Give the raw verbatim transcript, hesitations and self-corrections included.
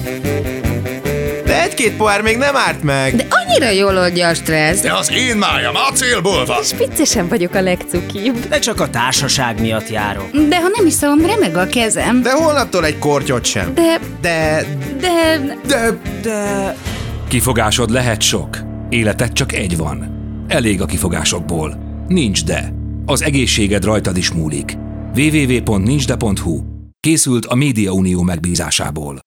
De egy-két pohár még nem árt meg. De annyira jól oldja a stressz. De az én májam acélból van. Spiccesen vagyok a legcukibb. De csak a társaság miatt járok. De ha nem iszom, remeg a kezem. De holnaptól egy kortyot sem. De... De... De... De... De... Kifogásod lehet sok. Életed csak egy van. Elég a kifogásokból. Nincs de. Az egészséged rajtad is múlik. double-u double-u double-u pont nincs de pont hu. Készült a Média Unió megbízásából.